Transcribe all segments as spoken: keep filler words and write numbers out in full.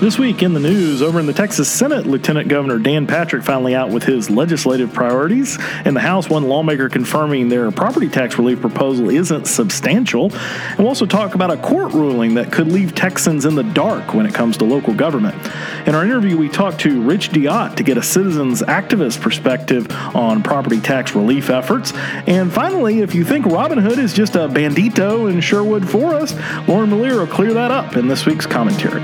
This week in the news, over in the Texas Senate, Lieutenant Governor Dan Patrick finally out with his legislative priorities. In the House, one lawmaker confirming their property tax relief proposal isn't substantial. And we'll also talk about a court ruling that could leave Texans in the dark when it comes to local government. In our interview, we talked to Rich Diott to get a citizens activist perspective on property tax relief efforts. And finally, if you think Robin Hood is just a bandito in Sherwood Forest, Lauren Malier will clear that up in this week's commentary.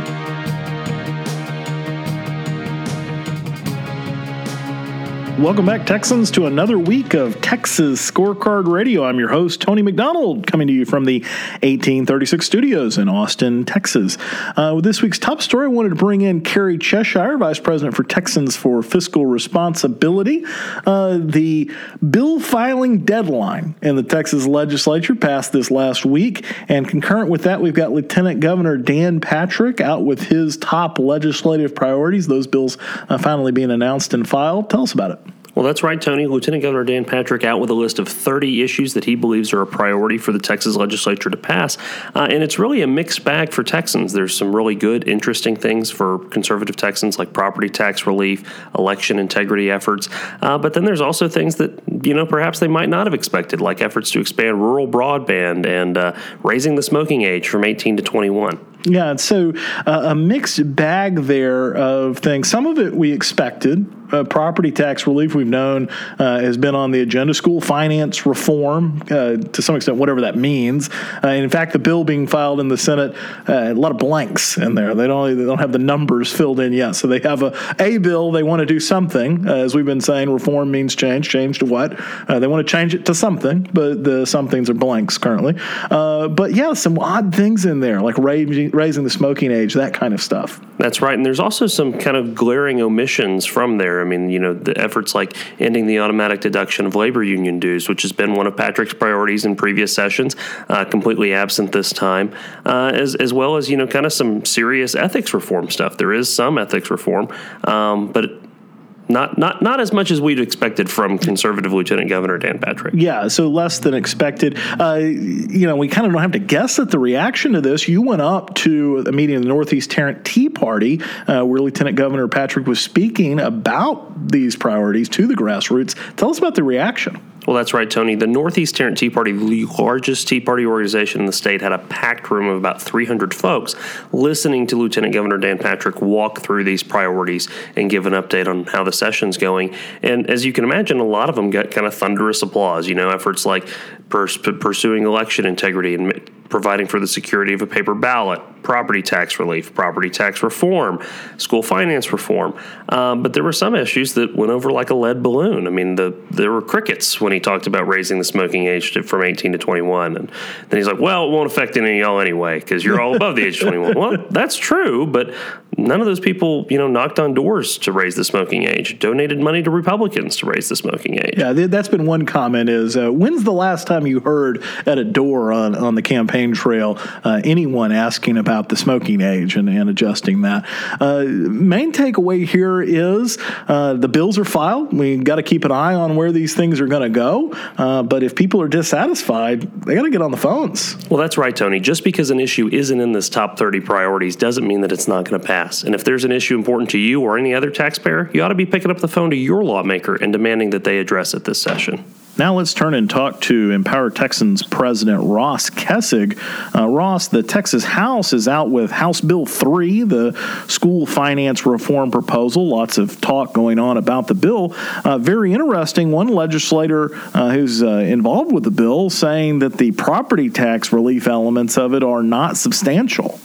Welcome back, Texans, to another week of Texas Scorecard Radio. I'm your host, Tony McDonald, coming to you from the eighteen thirty-six studios in Austin, Texas. Uh, with this week's top story, I wanted to bring in Carrie Cheshire, Vice President for Texans for Fiscal Responsibility. Uh, the bill filing deadline in the Texas legislature passed this last week, and concurrent with that, we've got Lieutenant Governor Dan Patrick out with his top legislative priorities. Those bills uh, finally being announced and filed. Tell us about it. Well, that's right, Tony. Lieutenant Governor Dan Patrick out with a list of thirty issues that he believes are a priority for the Texas legislature to pass. Uh, and it's really a mixed bag for Texans. There's some really good, interesting things for conservative Texans like property tax relief, election integrity efforts. Uh, but then there's also things that, you know, perhaps they might not have expected, like efforts to expand rural broadband and uh, raising the smoking age from eighteen to twenty-one. Yeah, so uh, a mixed bag there of things. Some of it we expected. Uh, property tax relief, we've known, uh, has been on the agenda. School finance reform, uh, to some extent, whatever that means. Uh, and in fact, the bill being filed in the Senate, uh, a lot of blanks in there. They don't they don't have the numbers filled in yet. So they have a, a bill. They want to do something. Uh, as we've been saying, reform means change. Change to what? Uh, they want to change it to something, but the some things are blanks currently. Uh, but yeah, some odd things in there, like raising, raising the smoking age, that kind of stuff. That's right. And there's also some kind of glaring omissions from there. I mean, you know, the efforts like ending the automatic deduction of labor union dues, which has been one of Patrick's priorities in previous sessions, uh, completely absent this time, uh, as as well as, you know, kind of some serious ethics reform stuff. There is some ethics reform, um, but Not not not as much as we'd expected from conservative Lieutenant Governor Dan Patrick. Yeah, so less than expected. Uh, you know, we kind of don't have to guess at the reaction to this. You went up to a meeting of the Northeast Tarrant Tea Party uh, where Lieutenant Governor Patrick was speaking about these priorities to the grassroots. Tell us about the reaction. Well, that's right, Tony. The Northeast Tarrant Tea Party, the largest Tea Party organization in the state, had a packed room of about three hundred folks listening to Lieutenant Governor Dan Patrick walk through these priorities and give an update on how the session's going. And as you can imagine, a lot of them got kind of thunderous applause. You know, efforts like pers- pursuing election integrity and providing for the security of a paper ballot, property tax relief, property tax reform, school finance reform. Um, but there were some issues that went over like a lead balloon. I mean, the there were crickets when he talked about raising the smoking age to, from eighteen to twenty-one. And then he's like, well, it won't affect any of y'all anyway because you're all above the age of twenty-one. Well, that's true, but none of those people, you know, knocked on doors to raise the smoking age, donated money to Republicans to raise the smoking age. Yeah, that's been one comment is, uh, when's the last time you heard at a door on, on the campaign trail uh, anyone asking about the smoking age and, and adjusting that? Uh, main takeaway here is uh, the bills are filed. We got to keep an eye on where these things are going to go. Uh, but if people are dissatisfied, they got to get on the phones. Well, that's right, Tony. Just because an issue isn't in this top thirty priorities doesn't mean that it's not going to pass. And if there's an issue important to you or any other taxpayer, you ought to be picking up the phone to your lawmaker and demanding that they address it this session. Now let's turn and talk to Empower Texans President Ross Kessig. Uh, Ross, the Texas House is out with House Bill three, the school finance reform proposal. Lots of talk going on about the bill. Uh, very interesting. One legislator uh, who's uh, involved with the bill saying that the property tax relief elements of it are not substantial.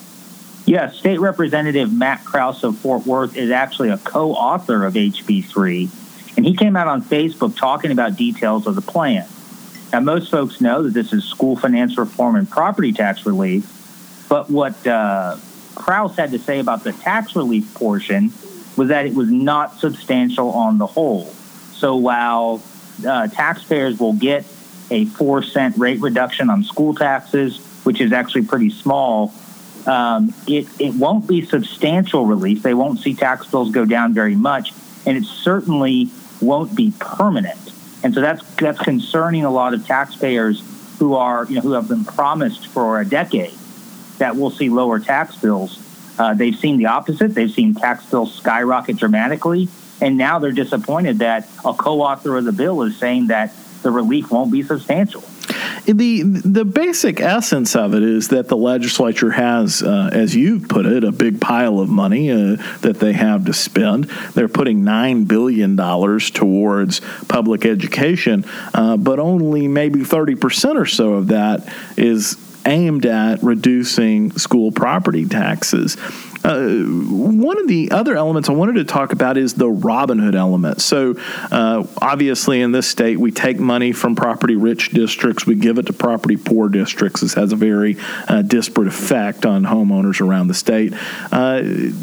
Yes, State Representative Matt Krause of Fort Worth is actually a co-author of H B three. And he came out on Facebook talking about details of the plan. Now, most folks know that this is school finance reform and property tax relief. But what uh, Krause had to say about the tax relief portion was that it was not substantial on the whole. So while uh, taxpayers will get a four cent rate reduction on school taxes, which is actually pretty small, um, it, it won't be substantial relief. They won't see tax bills go down very much. And it certainly won't be permanent. And so that's that's concerning a lot of taxpayers who are, you know, who have been promised for a decade that we'll see lower tax bills. Uh, they've seen the opposite. They've seen tax bills skyrocket dramatically, and now they're disappointed that a co-author of the bill is saying that the relief won't be substantial. The the basic essence of it is that the legislature has, uh, as you put it, a big pile of money uh, that they have to spend. They're putting nine billion dollars towards public education, uh, but only maybe thirty percent or so of that is aimed at reducing school property taxes. Uh, one of the other elements I wanted to talk about is the Robin Hood element. So uh, obviously in this state, we take money from property-rich districts, we give it to property-poor districts. This has a very uh, disparate effect on homeowners around the state. Uh,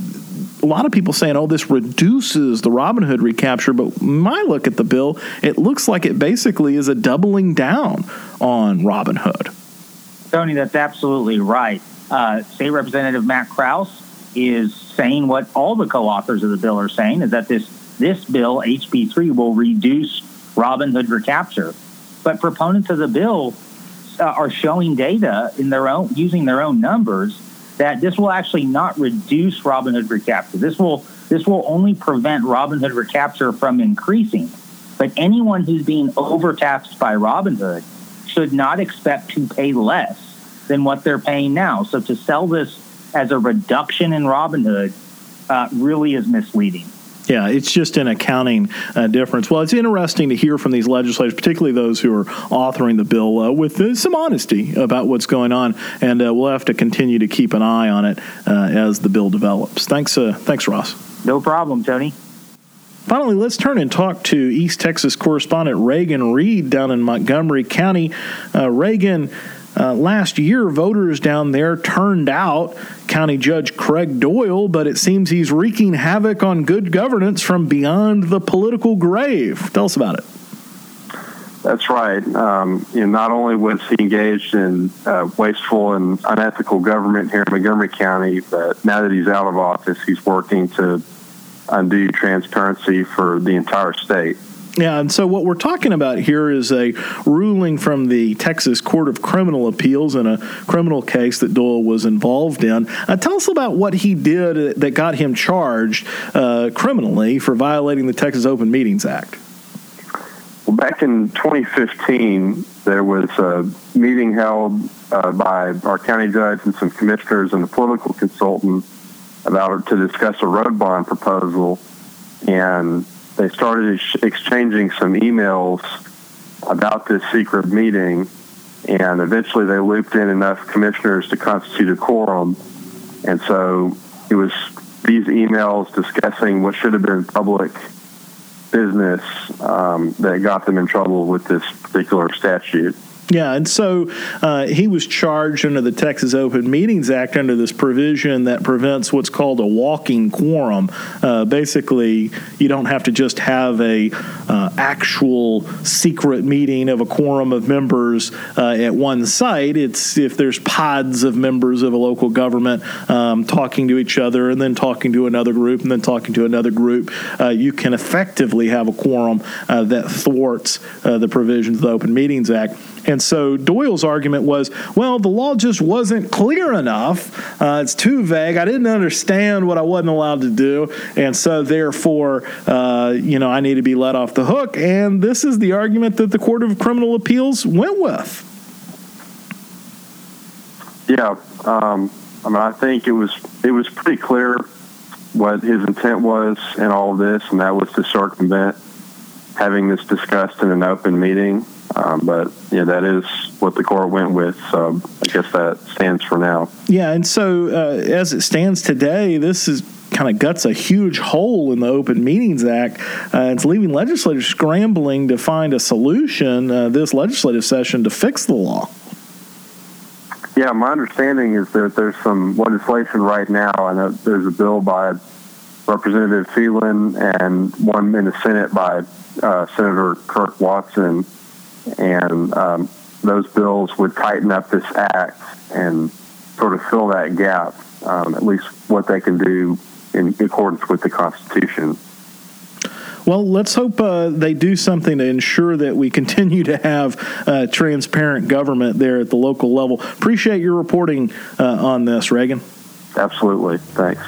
a lot of people saying, oh, this reduces the Robin Hood recapture, but my look at the bill, it looks like it basically is a doubling down on Robin Hood. Tony, that's absolutely right. Uh, State Representative Matt Krause is saying what all the co-authors of the bill are saying, is that this this bill, H B three, will reduce Robin Hood recapture. But proponents of the bill uh, are showing data in their own, using their own numbers, that this will actually not reduce Robin Hood recapture. This will this will only prevent Robin Hood recapture from increasing. But anyone who's being overtaxed by Robin Hood should not expect to pay less than what they're paying now. So to sell this as a reduction in Robin Hood uh, really is misleading. Yeah, it's just an accounting uh, difference. Well, it's interesting to hear from these legislators, particularly those who are authoring the bill, uh, with uh, some honesty about what's going on, and uh, we'll have to continue to keep an eye on it uh, as the bill develops. Thanks, uh, thanks, Ross. No problem, Tony. Finally, let's turn and talk to East Texas correspondent Reagan Reed down in Montgomery County. Uh, Reagan, uh, last year, voters down there turned out County Judge Craig Doyle, but it seems he's wreaking havoc on good governance from beyond the political grave. Tell us about it. That's right. Um, you know, not only was he engaged in uh, wasteful and unethical government here in Montgomery County, but now that he's out of office, he's working to undo transparency for the entire state. Yeah, and so what we're talking about here is a ruling from the Texas Court of Criminal Appeals in a criminal case that Doyle was involved in. Uh, tell us about what he did that got him charged uh, criminally for violating the Texas Open Meetings Act. Well, back in twenty fifteen, there was a meeting held uh, by our county judge and some commissioners and a political consultant about to discuss a road bond proposal, and they started ex- exchanging some emails about this secret meeting, and eventually they looped in enough commissioners to constitute a quorum. And so it was these emails discussing what should have been public business um, that got them in trouble with this particular statute. Yeah, and so uh, he was charged under the Texas Open Meetings Act under this provision that prevents what's called a walking quorum. Uh, basically, you don't have to just have a uh, actual secret meeting of a quorum of members uh, at one site. It's if there's pods of members of a local government um, talking to each other and then talking to another group and then talking to another group, uh, you can effectively have a quorum uh, that thwarts uh, the provisions of the Open Meetings Act. And so Doyle's argument was, well, the law just wasn't clear enough. Uh, it's too vague. I didn't understand what I wasn't allowed to do. And so therefore, uh, you know, I need to be let off the hook. And this is the argument that the Court of Criminal Appeals went with. Yeah. Um, I mean, I think it was it was pretty clear what his intent was in all of this, and that was to circumvent having this discussed in an open meeting. Um, but, yeah, that is what the court went with, so I guess that stands for now. Yeah, and so uh, as it stands today, this is kind of guts a huge hole in the Open Meetings Act. Uh, it's leaving legislators scrambling to find a solution uh, this legislative session to fix the law. Yeah, my understanding is that there's some legislation right now. I know there's a bill by Representative Phelan and one in the Senate by uh, Senator Kirk Watson. And um, those bills would tighten up this act and sort of fill that gap, um, at least what they can do in accordance with the Constitution. Well, let's hope uh, they do something to ensure that we continue to have uh, transparent government there at the local level. Appreciate your reporting uh, on this, Reagan. Absolutely. Thanks.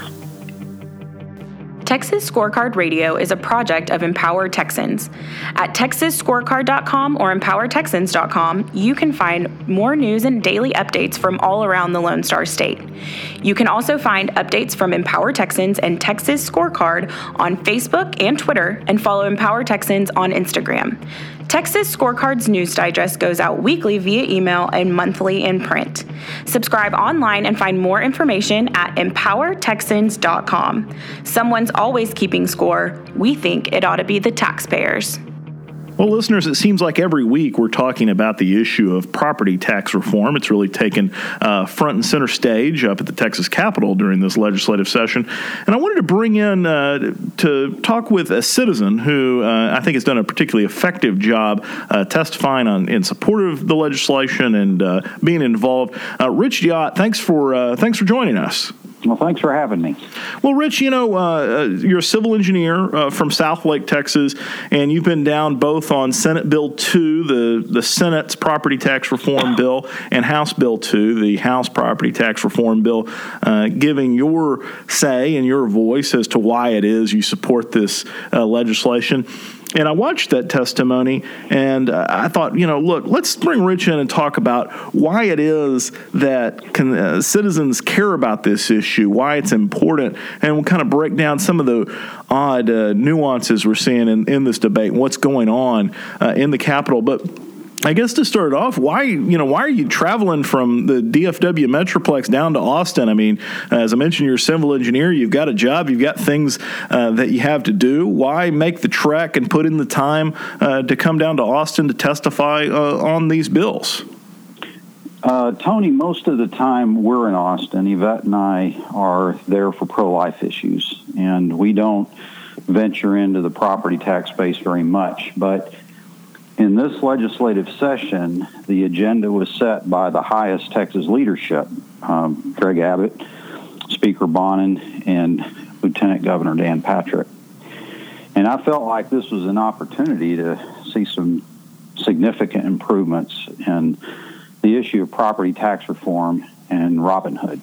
Texas Scorecard Radio is a project of Empower Texans. At texas scorecard dot com or empower texans dot com, you can find more news and daily updates from all around the Lone Star State. You can also find updates from Empower Texans and Texas Scorecard on Facebook and Twitter, and follow Empower Texans on Instagram. Texas Scorecard's news digest goes out weekly via email and monthly in print. Subscribe online and find more information at empower texans dot com. Someone's always keeping score. We think it ought to be the taxpayers. Well, listeners, it seems like every week we're talking about the issue of property tax reform. It's really taken uh, front and center stage up at the Texas Capitol during this legislative session. And I wanted to bring in uh, to talk with a citizen who uh, I think has done a particularly effective job uh, testifying on in support of the legislation and uh, being involved. Uh, Rich Diott, thanks for uh, thanks for joining us. Well, thanks for having me. Well, Rich, you know, uh, you're a civil engineer uh, from Southlake, Texas, and you've been down both on Senate Bill two, the, the Senate's property tax reform bill, and House Bill two, the House property tax reform bill, uh, giving your say and your voice as to why it is you support this uh, legislation. And I watched that testimony, and uh, I thought, you know, look, let's bring Rich in and talk about why it is that can, uh, citizens care about this issue, why it's important, and we'll kind of break down some of the odd uh, nuances we're seeing in, in this debate and what's going on uh, in the Capitol. But I guess to start off, why you know why are you traveling from the D F W Metroplex down to Austin? I mean, as I mentioned, you're a civil engineer. You've got a job. You've got things uh, that you have to do. Why make the trek and put in the time uh, to come down to Austin to testify uh, on these bills? Uh, Tony, most of the time we're in Austin. Yvette and I are there for pro-life issues, and we don't venture into the property tax space very much, but in this legislative session, the agenda was set by the highest Texas leadership, um, Greg Abbott, Speaker Bonin, and Lieutenant Governor Dan Patrick. And I felt like this was an opportunity to see some significant improvements in the issue of property tax reform and Robin Hood.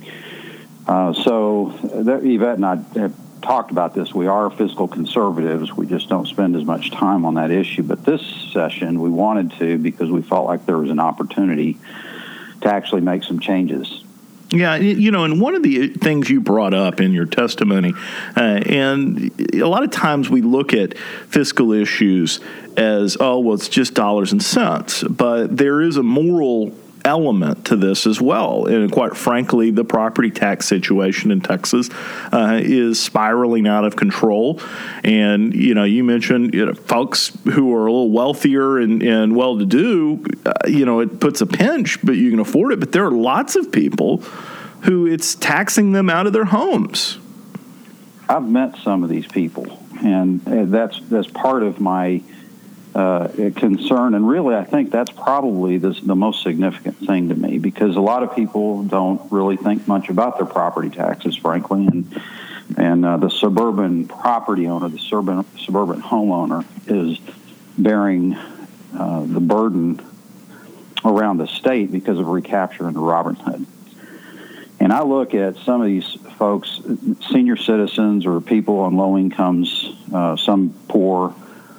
Uh, so that, Yvette and I have talked about this. We are fiscal conservatives. We just don't spend as much time on that issue. But this session, we wanted to because we felt like there was an opportunity to actually make some changes. Yeah, you know, and one of the things you brought up in your testimony, uh, and a lot of times we look at fiscal issues as, oh, well, it's just dollars and cents. But there is a moral element to this as well. And quite frankly, the property tax situation in Texas uh, is spiraling out of control. And, you know, you mentioned you know, folks who are a little wealthier and, and well-to-do, uh, you know, it puts a pinch, but you can afford it. But there are lots of people who it's taxing them out of their homes. I've met some of these people, and that's that's part of my Uh, concern, and really I think that's probably this, the most significant thing to me, because a lot of people don't really think much about their property taxes, frankly, and and uh, the suburban property owner, the suburban, suburban homeowner is bearing uh, the burden around the state because of recapture under Robin Hood. And I look at some of these folks, senior citizens or people on low incomes, uh, some poor,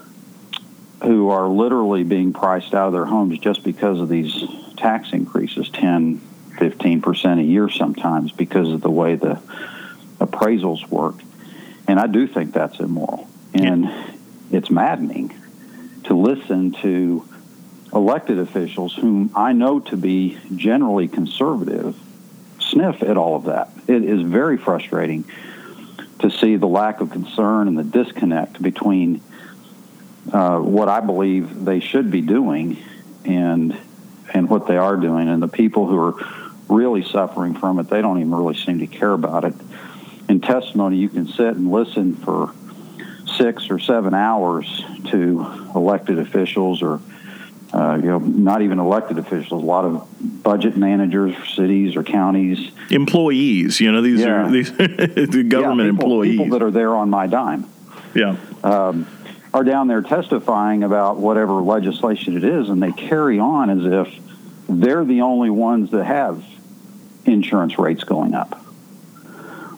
who are literally being priced out of their homes just because of these tax increases, ten, fifteen percent a year sometimes, because of the way the appraisals work. And I do think that's immoral. And yeah. It's maddening to listen to elected officials whom I know to be generally conservative sniff at all of that. It is very frustrating to see the lack of concern and the disconnect between Uh, what I believe they should be doing and and what they are doing. And the people who are really suffering from it, they don't even really seem to care about it. In testimony, you can sit and listen for six or seven hours to elected officials or, uh, you know, not even elected officials, a lot of budget managers for cities or counties. Employees, you know, these yeah. are these the government yeah, people, employees. People that are there on my dime. Yeah. Um, are down there testifying about whatever legislation it is, and they carry on as if they're the only ones that have insurance rates going up.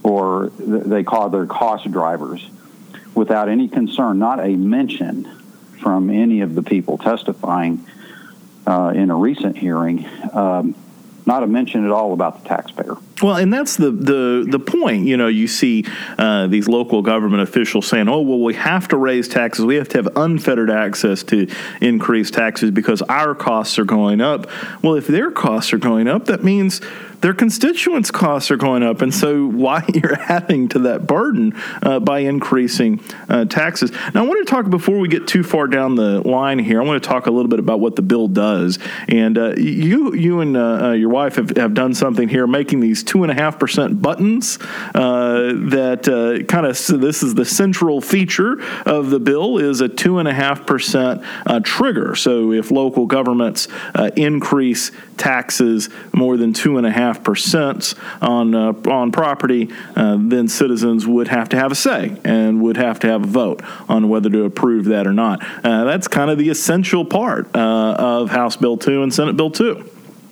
or they call their cost drivers, without any concern, not a mention from any of the people testifying uh, in a recent hearing, um, not a mention at all about the taxpayer. Well, and that's the, the, the point. You know, you see uh, these local government officials saying, oh, well, we have to raise taxes. We have to have unfettered access to increase taxes because our costs are going up. Well, if their costs are going up, that means their constituents' costs are going up. And so why you're adding to that burden uh, by increasing uh, taxes. Now, I want to talk, before we get too far down the line here, I want to talk a little bit about what the bill does. And uh, you you and uh, your wife have, have done something here, making these two and a half percent buttons uh, that uh, kind of, so this is the central feature of the bill, is a two and a half percent uh, trigger. So if local governments uh, increase taxes more than two and a half percent on uh, on property, uh, then citizens would have to have a say and would have to have a vote on whether to approve that or not. Uh, that's kind of the essential part uh, of House Bill two and Senate Bill two.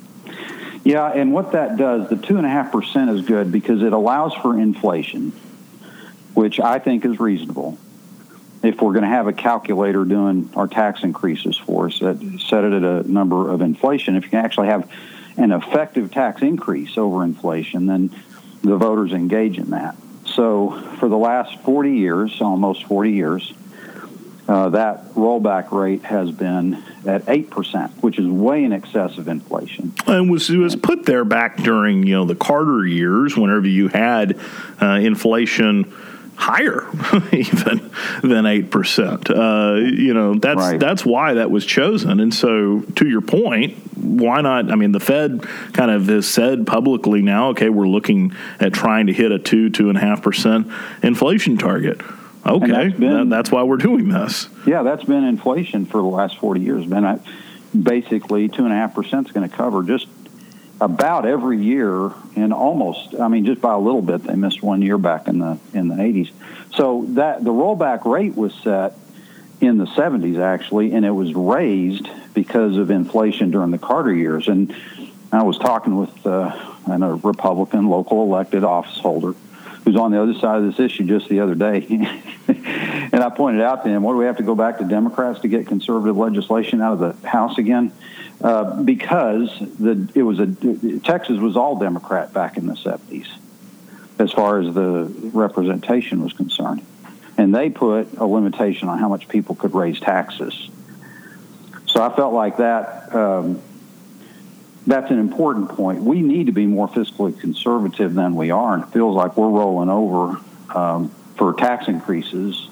Yeah, and what that does, the two and a half percent is good because it allows for inflation, which I think is reasonable. If we're going to have a calculator doing our tax increases for us, that set it at a number of inflation. If you can actually have an effective tax increase over inflation, then the voters engage in that. So for the last forty years, almost forty years, uh, that rollback rate has been at eight percent, which is way in excess of inflation. And was it was put there back during, you know, the Carter years, whenever you had uh, inflation higher even than eight percent. Uh, you know, that's right. That's why that was chosen. And so, to your point, why not? I mean, the Fed kind of has said publicly now, okay, we're looking at trying to hit a two, two and a half percent inflation target. Okay, that's, been, that, that's why we're doing this. Yeah, that's been inflation for the last forty years. Man, I, basically, two and a half percent is going to cover just about every year, and almost, I mean, just by a little bit. They missed one year back in the in the eighties. So that the rollback rate was set in the seventies, actually, and it was raised because of inflation during the Carter years. And I was talking with uh, a Republican local elected office holder who's on the other side of this issue just the other day. And I pointed out to him, what do we have to go back to Democrats to get conservative legislation out of the House again? Uh, because the it was a Texas was all Democrat back in the seventies, as far as the representation was concerned, and they put a limitation on how much people could raise taxes. So I felt like that um, that's an important point. We need to be more fiscally conservative than we are, and it feels like we're rolling over um, for tax increases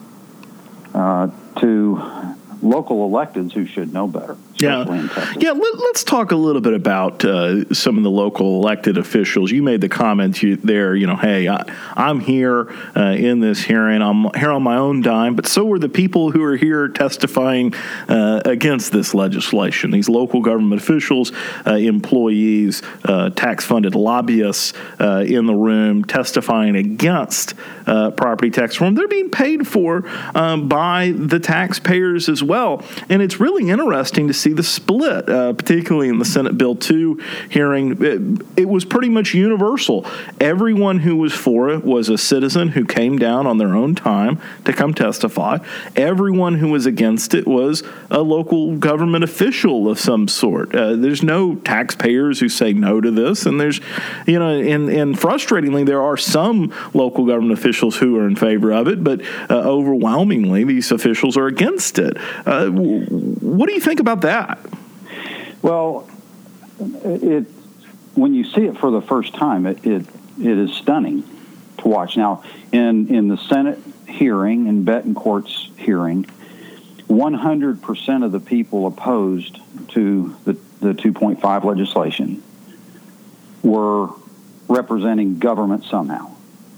uh, to local electeds who should know better. Yeah, yeah. Let, let's talk a little bit about uh, some of the local elected officials. You made the comment you, there. You know, hey, I, I'm here uh, in this hearing. I'm here on my own dime, but so are the people who are here testifying uh, against this legislation. These local government officials, uh, employees, uh, tax-funded lobbyists uh, in the room testifying against uh, property tax reform. They're being paid for um, by the taxpayers as well, and it's really interesting to see the split, uh, particularly in the Senate Bill two hearing. It, it was pretty much universal. Everyone who was for it was a citizen who came down on their own time to come testify. Everyone who was against it was a local government official of some sort. Uh, there's no taxpayers who say no to this, and there's, you know, and, and frustratingly, there are some local government officials who are in favor of it, but uh, overwhelmingly, these officials are against it. Uh, what do you think about that? Well, it when you see it for the first time, it, it it is stunning to watch. Now, in in the Senate hearing, in Betancourt's hearing, one hundred percent of the people opposed to the, the two point five legislation were representing government somehow.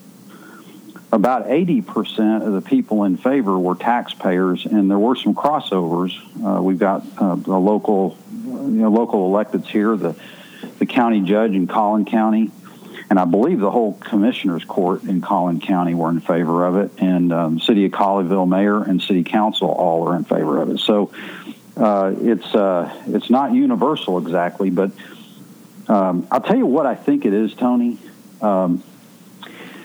About eighty percent of the people in favor were taxpayers, and there were some crossovers. Uh, we've got uh, the local, you know, local electeds here, the the county judge in Collin County, and I believe the whole commissioner's court in Collin County were in favor of it, and um, City of Colleyville mayor and city council all are in favor of it. So uh, it's uh, it's not universal exactly, but um, I'll tell you what I think it is, Tony. Um,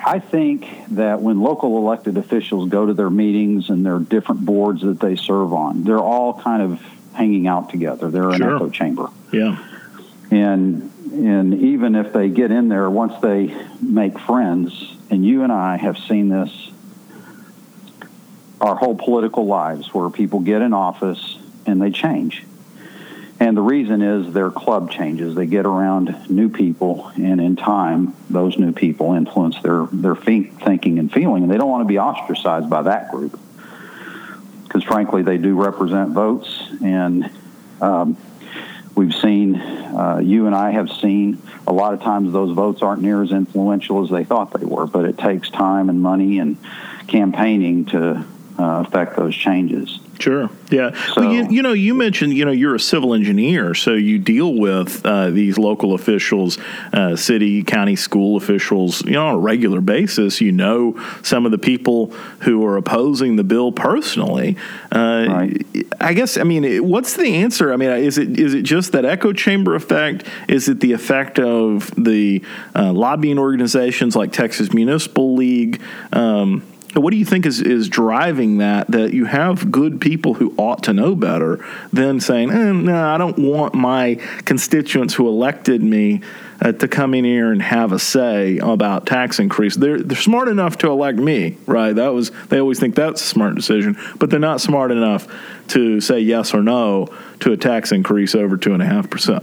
I think that when local elected officials go to their meetings and their different boards that they serve on, they're all kind of hanging out together. They're an Sure. echo chamber. Yeah. And and even if they get in there, once they make friends, and you and I have seen this our whole political lives, where people get in office and they change. And the reason is their club changes. They get around new people, and in time, those new people influence their, their thinking and feeling, and they don't want to be ostracized by that group. Because frankly, they do represent votes, and um, we've seen, uh, you and I have seen, a lot of times those votes aren't near as influential as they thought they were, but it takes time and money and campaigning to uh, affect those changes. Sure. Yeah. So, well, you, you know, you mentioned, you know, you're a civil engineer, so you deal with uh, these local officials, uh, city, county, school officials, you know, on a regular basis. You know some of the people who are opposing the bill personally. Uh, right. I guess, I mean, what's the answer? I mean, is it is it just that echo chamber effect? Is it the effect of the uh, lobbying organizations like Texas Municipal League? Um What do you think is, is driving that, that you have good people who ought to know better than saying, eh, no, I don't want my constituents who elected me uh, to come in here and have a say about tax increase? They're, they're smart enough to elect me, right? That was they always think that's a smart decision, but they're not smart enough to say yes or no to a tax increase over two point five percent.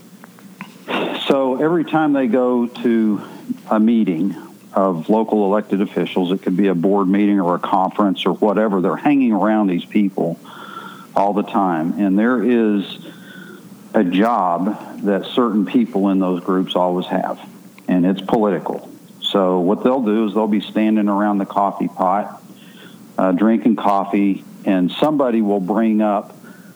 So every time they go to a meeting of local elected officials, it could be a board meeting or a conference or whatever, they're hanging around these people all the time. And there is a job that certain people in those groups always have, and it's political. So what they'll do is they'll be standing around the coffee pot, uh, drinking coffee, and somebody will bring up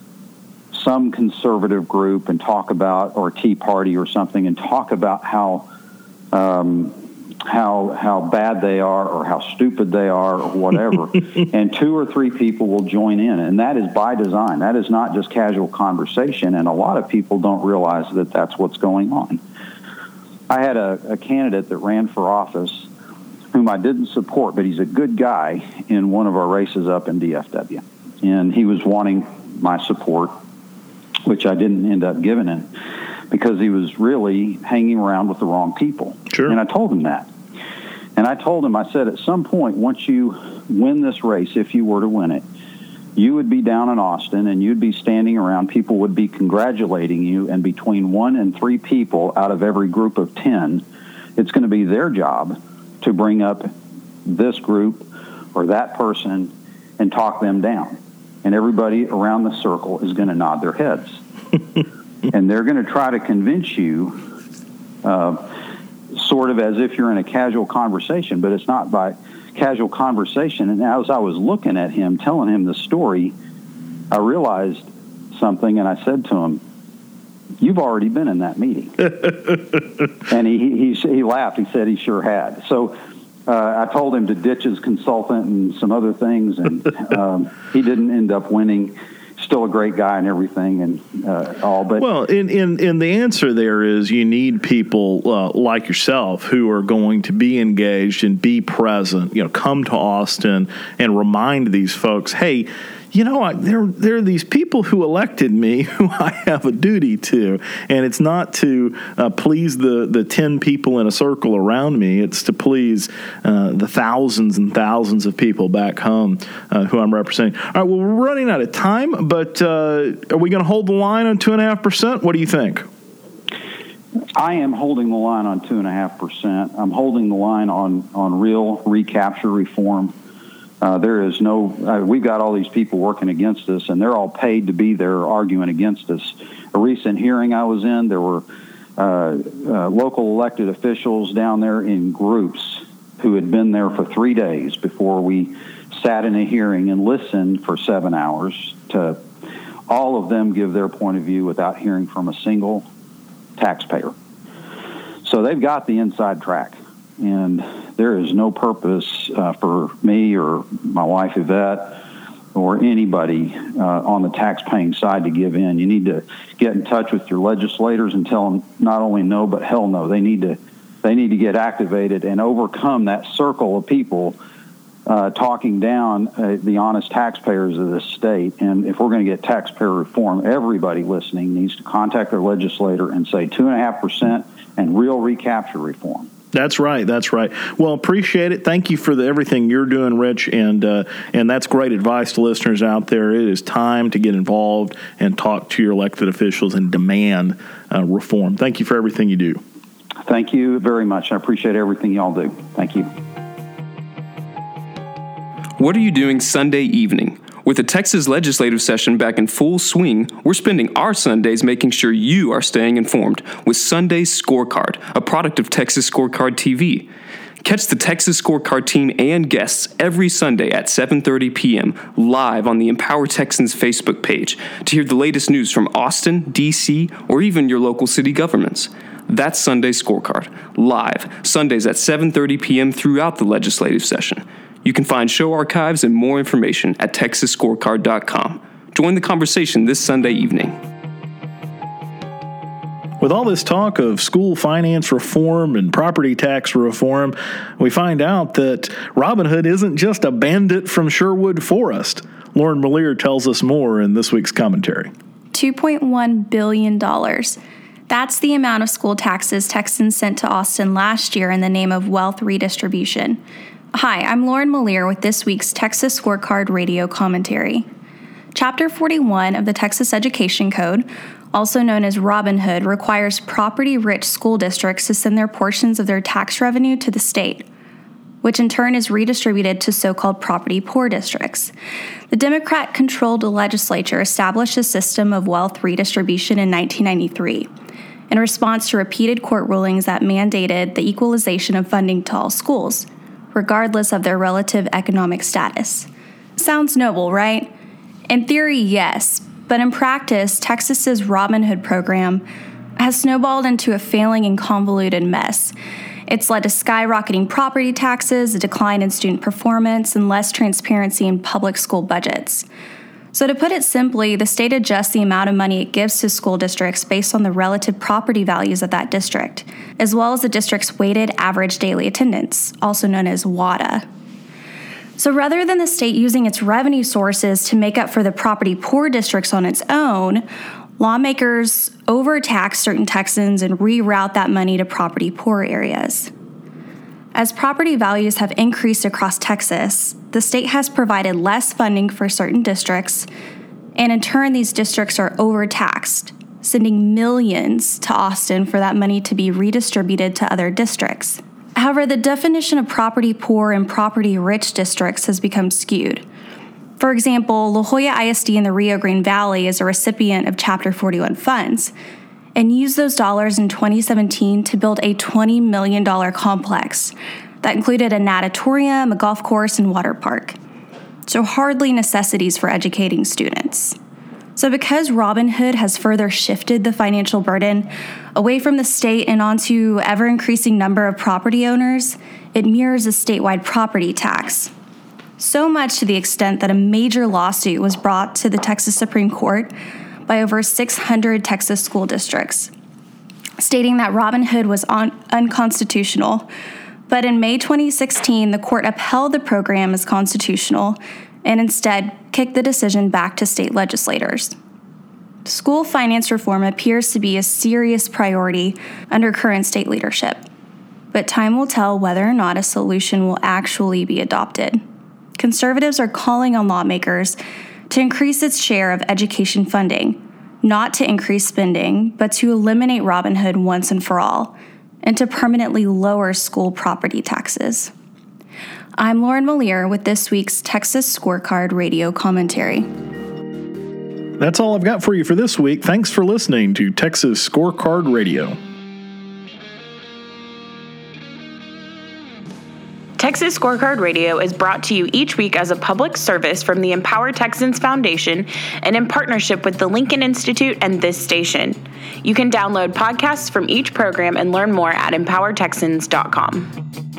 some conservative group and talk about, or Tea Party or something, and talk about how um, how how bad they are or how stupid they are or whatever. And two or three people will join in, and that is by design. That is not just casual conversation, and a lot of people don't realize that that's what's going on. I had a, a candidate that ran for office whom I didn't support, but he's a good guy in one of our races up in D F W, and he was wanting my support, which I didn't end up giving him because he was really hanging around with the wrong people. Sure. And I told him that. And I told him, I said, at some point, once you win this race, if you were to win it, you would be down in Austin and you'd be standing around. People would be congratulating you. And between one and three people out of every group of ten, it's going to be their job to bring up this group or that person and talk them down. And everybody around the circle is going to nod their heads. And they're going to try to convince you uh, sort of as if you're in a casual conversation, but it's not by casual conversation. And as I was looking at him, telling him the story, I realized something, and I said to him, "You've already been in that meeting." And he, he he laughed. He said he sure had. So uh, I told him to ditch his consultant and some other things, and um, he didn't end up winning. Still a great guy and everything and uh, all, but well, in, in in the answer there is you need people uh, like yourself who are going to be engaged and be present. You know, come to Austin and remind these folks, hey, you know, I, there there are these people who elected me who I have a duty to, and it's not to uh, please the the ten people in a circle around me. It's to please uh, the thousands and thousands of people back home uh, who I'm representing. All right, well, we're running out of time, but uh, are we going to hold the line on two and a half percent? What do you think? I am holding the line on two and a half percent. I'm holding the line on on real recapture reform. Uh, there is no, uh, we've got all these people working against us, and they're all paid to be there arguing against us. A recent hearing I was in, there were uh, uh, local elected officials down there in groups who had been there for three days before we sat in a hearing and listened for seven hours to all of them give their point of view without hearing from a single taxpayer. So they've got the inside track. And there is no purpose uh, for me or my wife Yvette or anybody uh, on the tax-paying side to give in. You need to get in touch with your legislators and tell them not only no, but hell no. They need to They need to get activated and overcome that circle of people uh, talking down uh, the honest taxpayers of this state. And if we're going to get taxpayer reform, everybody listening needs to contact their legislator and say two and a half percent and real recapture reform. That's right. That's right. Well, appreciate it. Thank you for the, everything you're doing, Rich, and uh, and that's great advice to listeners out there. It is time to get involved and talk to your elected officials and demand uh, reform. Thank you for everything you do. Thank you very much. I appreciate everything y'all do. Thank you. What are you doing Sunday evening? With the Texas legislative session back in full swing, we're spending our Sundays making sure you are staying informed with Sunday's Scorecard, a product of Texas Scorecard T V. Catch the Texas Scorecard team and guests every Sunday at seven thirty p.m. live on the Empower Texans Facebook page to hear the latest news from Austin, D C, or even your local city governments. That's Sunday's Scorecard, live, Sundays at seven thirty p.m. throughout the legislative session. You can find show archives and more information at texas scorecard dot com. Join the conversation this Sunday evening. With all this talk of school finance reform and property tax reform, we find out that Robin Hood isn't just a bandit from Sherwood Forest. Lauren Malier tells us more in this week's commentary. two point one billion dollars. That's the amount of school taxes Texans sent to Austin last year in the name of wealth redistribution. Hi, I'm Lauren Malier with this week's Texas Scorecard Radio Commentary. Chapter forty-one of the Texas Education Code, also known as Robin Hood, requires property-rich school districts to send their portions of their tax revenue to the state, which in turn is redistributed to so-called property-poor districts. The Democrat-controlled legislature established a system of wealth redistribution in nineteen ninety-three in response to repeated court rulings that mandated the equalization of funding to all schools, regardless of their relative economic status. Sounds noble, right? In theory, yes, but in practice, Texas's Robin Hood program has snowballed into a failing and convoluted mess. It's led to skyrocketing property taxes, a decline in student performance, and less transparency in public school budgets. So to put it simply, the state adjusts the amount of money it gives to school districts based on the relative property values of that district, as well as the district's weighted average daily attendance, also known as WADA. So rather than the state using its revenue sources to make up for the property-poor districts on its own, lawmakers overtax certain Texans and reroute that money to property-poor areas. As property values have increased across Texas, the state has provided less funding for certain districts, and in turn, these districts are overtaxed, sending millions to Austin for that money to be redistributed to other districts. However, the definition of property poor and property rich districts has become skewed. For example, La Jolla I S D in the Rio Grande Valley is a recipient of Chapter forty-one funds and used those dollars in twenty seventeen to build a twenty million dollars complex that included a natatorium, a golf course, and water park. So hardly necessities for educating students. So because Robin Hood has further shifted the financial burden away from the state and onto ever-increasing number of property owners, it mirrors a statewide property tax. So much to the extent that a major lawsuit was brought to the Texas Supreme Court by over six hundred Texas school districts, stating that Robin Hood was un- unconstitutional. But in May twenty sixteen, the court upheld the program as constitutional and instead kicked the decision back to state legislators. School finance reform appears to be a serious priority under current state leadership, but time will tell whether or not a solution will actually be adopted. Conservatives are calling on lawmakers to increase its share of education funding, not to increase spending, but to eliminate Robin Hood once and for all, and to permanently lower school property taxes. I'm Lauren Malier with this week's Texas Scorecard Radio Commentary. That's all I've got for you for this week. Thanks for listening to Texas Scorecard Radio. Texas Scorecard Radio is brought to you each week as a public service from the Empower Texans Foundation and in partnership with the Lincoln Institute and this station. You can download podcasts from each program and learn more at empower texans dot com.